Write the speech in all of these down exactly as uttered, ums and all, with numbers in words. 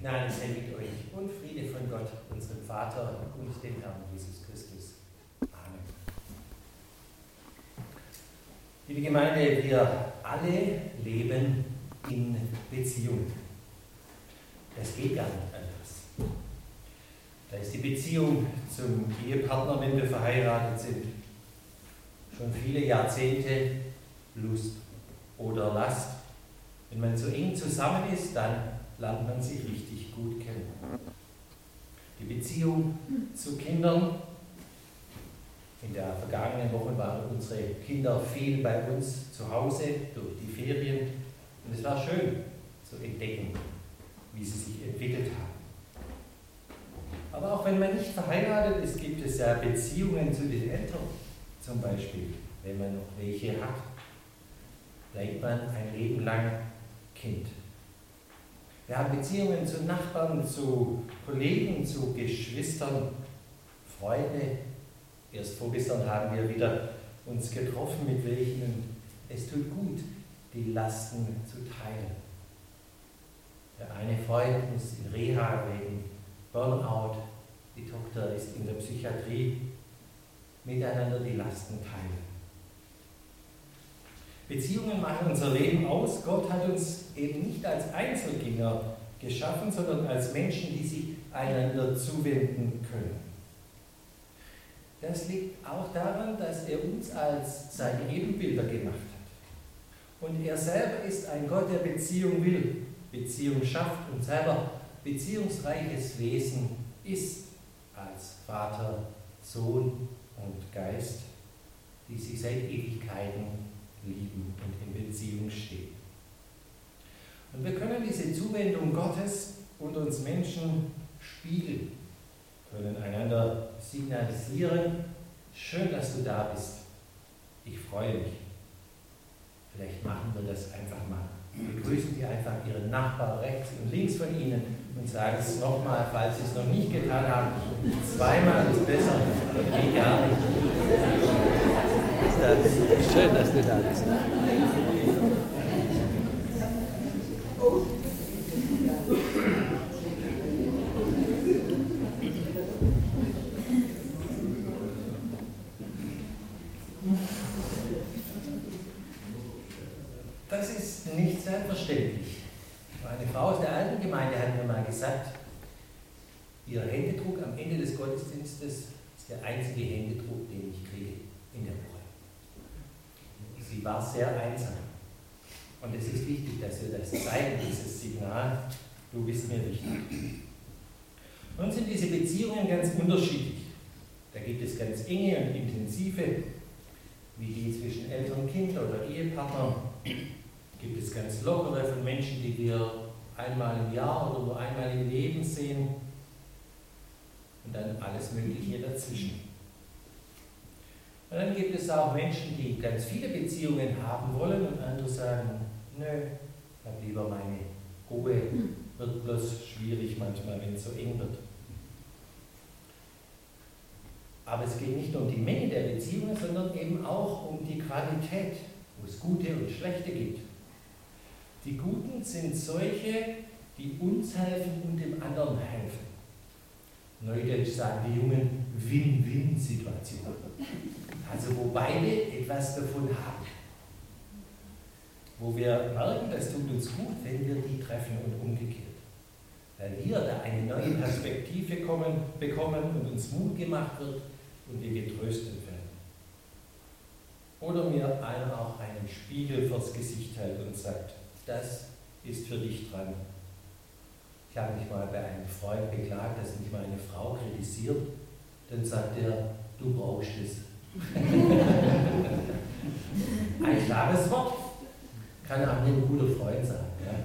Gnade sei mit euch und Friede von Gott, unserem Vater und dem Herrn Jesus Christus. Amen. Liebe Gemeinde, wir alle leben in Beziehung. Das geht gar nicht anders. Da ist die Beziehung zum Ehepartner, wenn wir verheiratet sind, schon viele Jahrzehnte Lust oder Last. Wenn man so eng zusammen ist, dann lernt man sich richtig gut kennen. Die Beziehung zu Kindern. In der vergangenen Woche waren unsere Kinder viel bei uns zu Hause durch die Ferien. Und es war schön zu entdecken, wie sie sich entwickelt haben. Aber auch wenn man nicht verheiratet ist, gibt es ja Beziehungen zu den Eltern. Zum Beispiel, wenn man noch welche hat, bleibt man ein Leben lang Kind. Wir haben Beziehungen zu Nachbarn, zu Kollegen, zu Geschwistern, Freunde. Erst vorgestern haben wir wieder uns getroffen, mit welchen es tut gut, die Lasten zu teilen. Der eine Freund muss in Reha wegen Burnout, die Tochter ist in der Psychiatrie, miteinander die Lasten teilen. Beziehungen machen unser Leben aus. Gott hat uns eben nicht als Einzelgänger geschaffen, sondern als Menschen, die sich einander zuwenden können. Das liegt auch daran, dass er uns als seine Ebenbilder gemacht hat. Und er selber ist ein Gott, der Beziehung will, Beziehung schafft und selber beziehungsreiches Wesen ist als Vater, Sohn und Geist, die sich seit Ewigkeiten lieben und in Beziehung stehen. Und wir können diese Zuwendung Gottes und uns Menschen spiegeln, können einander signalisieren, schön, dass du da bist, ich freue mich. Vielleicht machen wir das einfach mal. Begrüßen Sie einfach Ihren Nachbarn rechts und links von Ihnen und sagen es nochmal, falls Sie es noch nicht getan haben. Zweimal ist besser, geht gar nicht. Schön, dass du da bist. Das ist nicht selbstverständlich. Eine Frau aus der alten Gemeinde hat mir mal gesagt, ihr Händedruck am Ende des Gottesdienstes ist der einzige Händedruck, den ich kriege in der Woche. Sie war sehr einsam. Und es ist wichtig, dass wir das zeigen, dieses Signal, du bist mir wichtig. Nun sind diese Beziehungen ganz unterschiedlich. Da gibt es ganz enge und intensive, wie die zwischen Eltern und Kind oder Ehepartner. Gibt es ganz lockere von Menschen, die wir einmal im Jahr oder nur einmal im Leben sehen. Und dann alles Mögliche dazwischen. Und dann gibt es auch Menschen, die ganz viele Beziehungen haben wollen und andere sagen, nö, ich habe lieber meine Ruhe, wird bloß schwierig manchmal, wenn es so eng wird. Aber es geht nicht nur um die Menge der Beziehungen, sondern eben auch um die Qualität, wo es gute und schlechte gibt. Die Guten sind solche, die uns helfen und dem anderen helfen. Neudeutsch sagen die Jungen Win-Win-Situation. Also wo beide etwas davon haben. Wo wir merken, das tut uns gut, wenn wir die treffen und umgekehrt. Weil wir da eine neue Perspektive kommen, bekommen und uns Mut gemacht wird und wir getröstet werden. Oder mir einer auch einen Spiegel vors Gesicht hält und sagt, das ist für dich dran. Ich habe mich mal bei einem Freund beklagt, dass mich meine Frau kritisiert. Dann sagt er, du brauchst es. Ein klares Wort. Kann auch nicht ein guter Freund sein. Ja.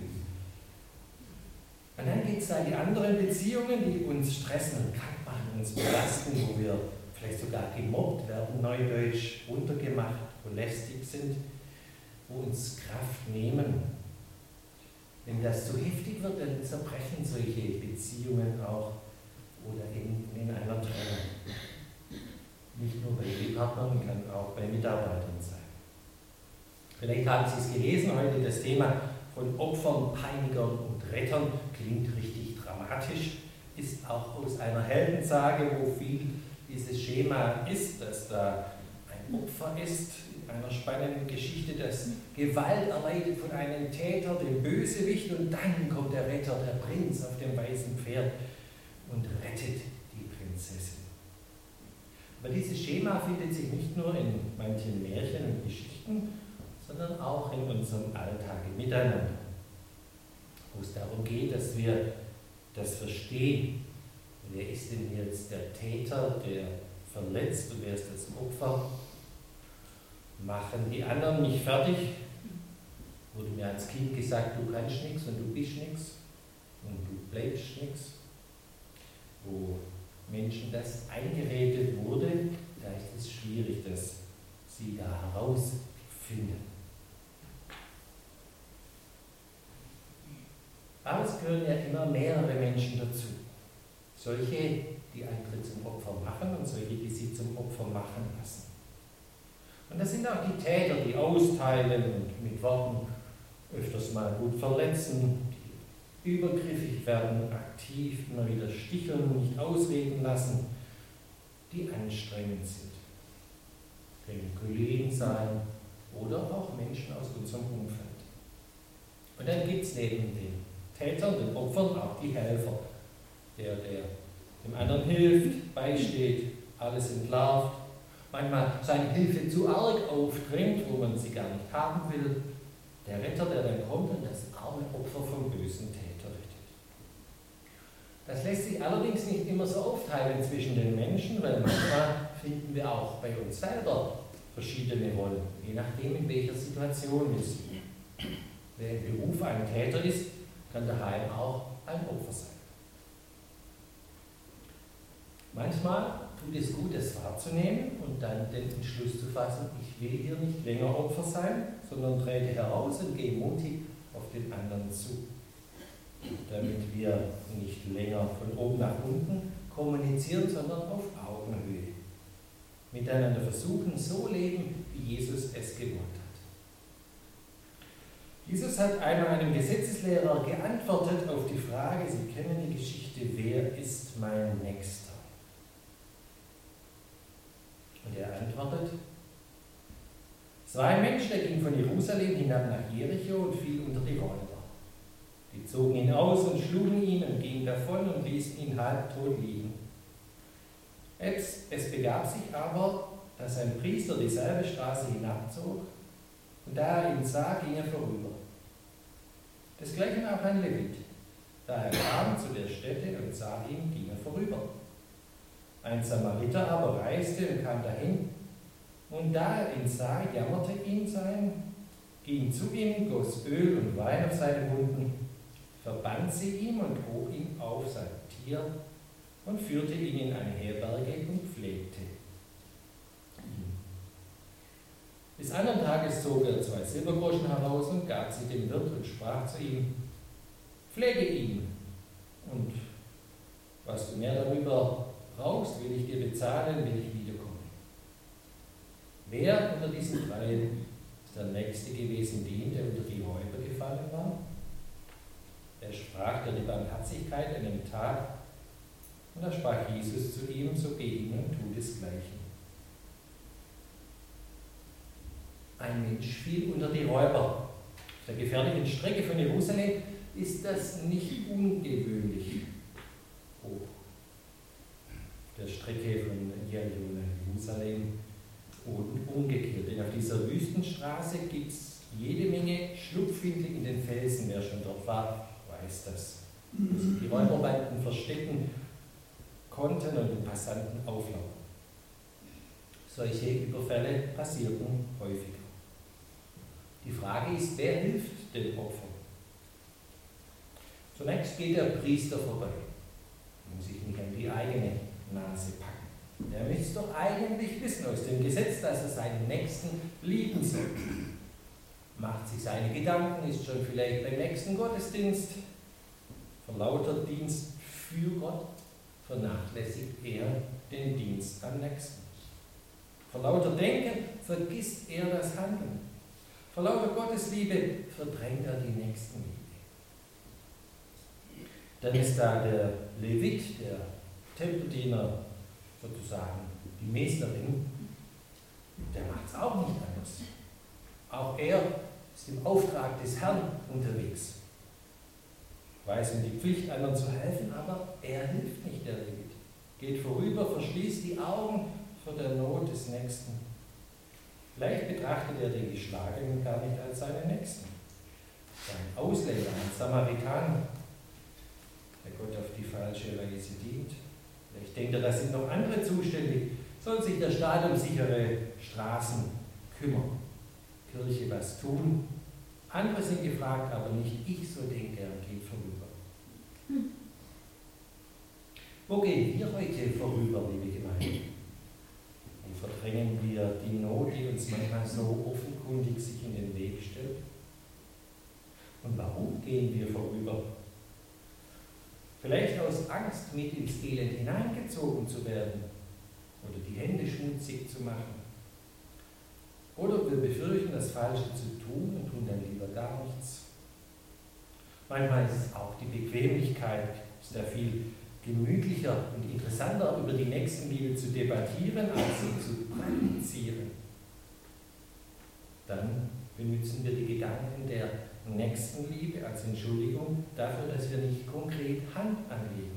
Und dann gibt es da die anderen Beziehungen, die uns stressen und krank machen, uns belasten, wo wir vielleicht sogar gemobbt werden, neudeutsch, runtergemacht, belästigt sind, wo uns Kraft nehmen. Wenn das zu heftig wird, dann zerbrechen solche Beziehungen auch oder in, in einer Trennung. Nicht nur bei Ehepartnern, kann auch bei Mitarbeitern sein. Vielleicht haben Sie es gelesen heute, das Thema von Opfern, Peinigern und Rettern klingt richtig dramatisch, ist auch aus einer Heldensage, wo viel dieses Schema ist, dass da ein Opfer ist, in einer spannenden Geschichte, das Gewalt erleidet von einem Täter, dem Bösewicht, und dann kommt der Retter, der Prinz auf dem weißen Pferd und rettet die Prinzessin. Aber dieses Schema findet sich nicht nur in manchen Märchen und Geschichten, sondern auch in unserem Alltag miteinander, wo es darum geht, dass wir das verstehen. Wer ist denn jetzt der Täter, der verletzt, und wer ist das Opfer? Machen die anderen mich fertig? Wurde mir als Kind gesagt, du kannst nichts und du bist nichts und du bleibst nichts. Wo Menschen das eingeredet wurde, da ist es schwierig, dass sie da herausfinden. Aber es gehören ja immer mehrere Menschen dazu. Solche, die Eintritt zum Opfer machen, und solche, die sie zum Opfer machen lassen. Und das sind auch die Täter, die austeilen und mit Worten öfters mal gut verletzen, die übergriffig werden, aktiv immer wieder sticheln, nicht ausreden lassen, die anstrengend sind. Können Kollegen sein oder auch Menschen aus unserem Umfeld. Und dann gibt es neben den Tätern, den Opfern, auch die Helfer. Der, der dem anderen hilft, beisteht, alles entlarvt, manchmal seine Hilfe zu arg aufdrängt, wo man sie gar nicht haben will. Der Retter, der dann kommt und das arme Opfer vom bösen Täter rettet. Das lässt sich allerdings nicht immer so aufteilen zwischen den Menschen, weil manchmal finden wir auch bei uns selber verschiedene Rollen, je nachdem, in welcher Situation wir sind. Wer im Beruf ein Täter ist, kann daheim auch ein Opfer sein. Manchmal tut es gut, es wahrzunehmen und dann den Entschluss zu fassen, ich will hier nicht länger Opfer sein, sondern trete heraus und gehe mutig auf den anderen zu. Damit wir nicht länger von oben nach unten kommunizieren, sondern auf Augenhöhe. Miteinander versuchen, so leben, wie Jesus es gewollt hat. Jesus hat einmal einem Gesetzeslehrer geantwortet auf die Frage, Sie kennen die Geschichte, wer ist mein Nächster? Und er antwortet, es war ein Mensch, der ging von Jerusalem hinab nach Jericho und fiel unter die Räuber. Die zogen ihn aus und schlugen ihn und gingen davon und ließen ihn halbtot liegen. Es, es begab sich aber, dass ein Priester dieselbe Straße hinabzog, und da er ihn sah, ging er vorüber. Desgleichen auch ein Levit. Da er kam zu der Stätte und sah ihn, ging er vorüber. Ein Samariter aber reiste und kam dahin, und da er ihn sah, jammerte ihn sein, ging zu ihm, goss Öl und Wein auf seine Wunden, verband sie ihm und hob ihn auf sein Tier und führte ihn in eine Herberge und pflegte ihn. Des anderen Tages zog er zwei Silbergroschen heraus und gab sie dem Wirt und sprach zu ihm, pflege ihn, und was du mehr darüber brauchst, will ich dir bezahlen, wenn ich wiederkomme. Wer unter diesen dreien ist der Nächste gewesen, dem, der unter die Räuber gefallen war? Er sprach, der die Barmherzigkeit an dem Tag, und da sprach Jesus zu ihm, so geh hin und tu desgleichen. Ein Mensch fiel unter die Räuber. Auf der gefährlichen Strecke von Jerusalem ist das nicht ungewöhnlich hoch. Der Strecke von Jericho nach Jerusalem und umgekehrt. Denn auf dieser Wüstenstraße gibt es jede Menge Schlupfwinkel in den Felsen. Wer schon dort war, weiß das. Wo sich die Räuberbanden verstecken konnten und den Passanten auflauern. Solche Überfälle passierten häufiger. Die Frage ist, wer hilft den Opfern? Zunächst geht der Priester vorbei. Muss sich nicht an die eigene Nase packen. Er müsste doch eigentlich wissen aus dem Gesetz, dass er seinen Nächsten lieben soll. Macht sich seine Gedanken, ist schon vielleicht beim nächsten Gottesdienst. Vor lauter Dienst für Gott vernachlässigt er den Dienst am Nächsten. Vor lauter Denken vergisst er das Handeln. Vor lauter Gottesliebe verdrängt er die Nächstenliebe. Dann ist da der Levit, der Tempeldiener, sozusagen die Mesnerin. Der macht es auch nicht anders. Auch er ist im Auftrag des Herrn unterwegs. Weiß ihm die Pflicht, anderen zu helfen, aber er hilft nicht, der Levit. Geht vorüber, verschließt die Augen vor der Not des Nächsten. Vielleicht betrachtet er den Geschlagenen gar nicht als seinen Nächsten. Ein Ausländer, ein Samaritaner, der Gott auf die falsche Weise dient. Vielleicht denkt er, da sind noch andere zuständig. Soll sich der Staat um sichere Straßen kümmern, Kirche was tun. Andere sind gefragt, aber nicht ich, so denkt er und geht vorüber. Hm. Wo gehen wir heute vorüber, liebe Gemeinde? Wo verdrängen wir die Not, die uns manchmal so offenkundig sich in den Weg stellt? Und warum gehen wir vorüber? Vielleicht aus Angst, mit ins Elend hineingezogen zu werden oder die Hände schmutzig zu machen. Oder wir befürchten, das Falsche zu tun und tun dann lieber gar nichts. Manchmal ist es auch die Bequemlichkeit, es ist ja viel gemütlicher und interessanter, über die Nächstenliebe zu debattieren, als sie zu praktizieren. Dann benutzen wir die Gedanken der Nächstenliebe als Entschuldigung dafür, dass wir nicht konkret Hand anlegen.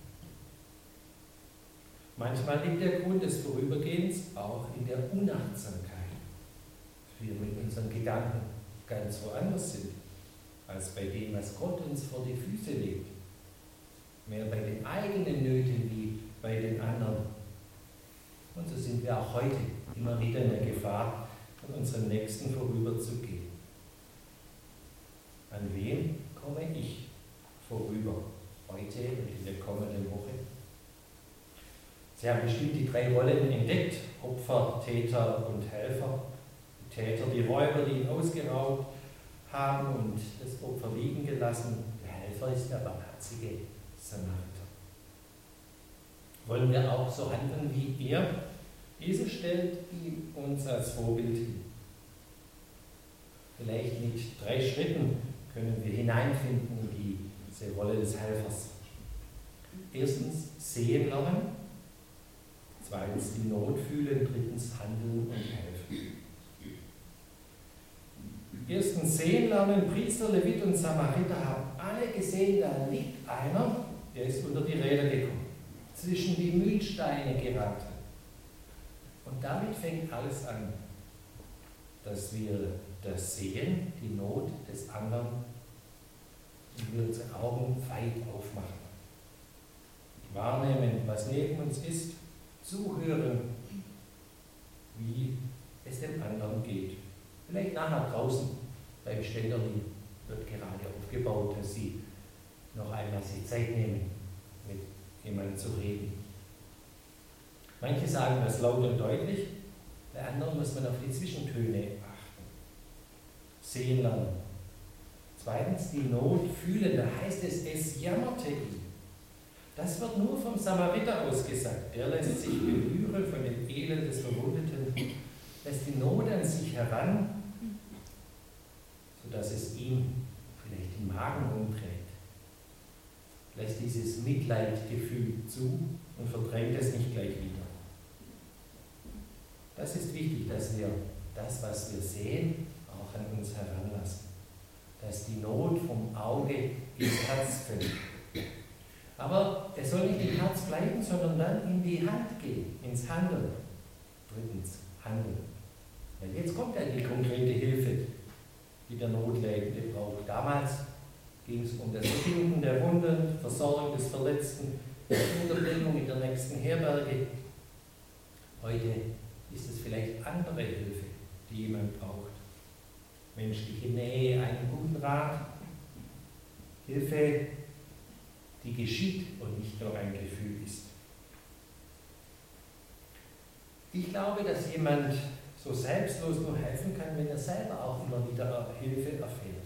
Manchmal liegt der Grund des Vorübergehens auch in der Unachtsamkeit. Wir mit unseren Gedanken ganz woanders sind, als bei dem, was Gott uns vor die Füße legt. Mehr bei den eigenen Nöten wie bei den anderen. Und so sind wir auch heute immer wieder in der Gefahr, an unseren Nächsten vorüberzugehen. An wem komme ich vorüber heute und in der kommenden Woche? Sie haben bestimmt die drei Rollen entdeckt: Opfer, Täter und Helfer. Die Täter, die Räuber, die ihn ausgeraubt haben und das Opfer liegen gelassen. Der Helfer ist der barmherzige Samariter. Wollen wir auch so handeln wie er? Jesus stellt ihn uns als Vorbild hin. Vielleicht mit drei Schritten können wir hineinfinden in diese Rolle des Helfers. Erstens sehen lernen, zweitens die Not fühlen, drittens handeln und helfen. Erstens sehen lernen, Priester, Levit und Samariter haben alle gesehen, da liegt einer, der ist unter die Räder gekommen, zwischen die Mühlsteine geraten. Und damit fängt alles an, dass wir das Sehen, die Not des anderen, und wir unsere Augen weit aufmachen. Wahrnehmen, was neben uns ist, zuhören, wie es dem anderen geht. Vielleicht nachher draußen beim Ständerli wird gerade aufgebaut, dass Sie noch einmal sich Zeit nehmen, mit jemandem zu reden. Manche sagen das laut und deutlich, bei anderen muss man auf die Zwischentöne achten. Sehen lernen. Zweitens die Not fühlen, da heißt es, es jammerte ihn. Das wird nur vom Samariter ausgesagt. Der lässt sich berühren von dem Elend des Verwundeten, lässt die Not an sich heran, sodass es ihm vielleicht den Magen umdreht. Lässt dieses Mitleidgefühl zu und verdrängt es nicht gleich wieder. Das ist wichtig, dass wir das, was wir sehen, auch an uns heranlassen. Dass die Not vom Auge ins Herz fällt. Aber es soll nicht im Herz bleiben, sondern dann in die Hand gehen, ins Handeln. Drittens, Handeln. Weil jetzt kommt ja die konkrete Hilfe, die der Notleidende braucht. Damals ging es um das Binden der Wunden, Versorgung des Verletzten, die Unterbringung in der nächsten Herberge. Heute ist es vielleicht andere Hilfe, die jemand braucht. Menschliche Nähe, einen guten Rat, Hilfe, die geschieht und nicht nur ein Gefühl ist. Ich glaube, dass jemand so selbstlos nur helfen kann, wenn er selber auch immer wieder Hilfe erfährt.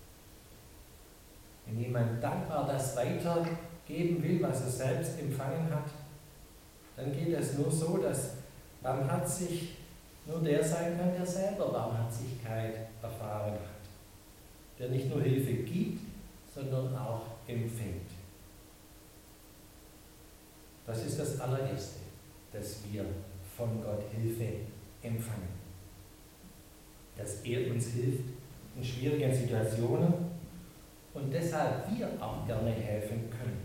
Wenn jemand dankbar das weitergeben will, was er selbst empfangen hat, dann geht es nur so, dass barmherzig nur der sein kann, der selber Barmherzigkeit erfahren hat. Der nicht nur Hilfe gibt, sondern auch empfängt. Das ist das allererste, dass wir von Gott Hilfe empfangen. Dass er uns hilft in schwierigen Situationen und deshalb wir auch gerne helfen können.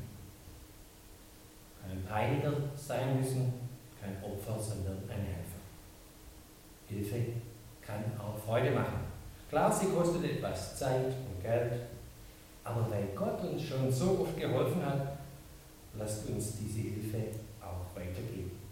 Kein Peiniger sein müssen, kein Opfer, sondern ein Helfer. Hilfe kann auch Freude machen. Klar, sie kostet etwas Zeit und Geld, aber weil Gott uns schon so oft geholfen hat, lasst uns diese Hilfe auch weitergeben.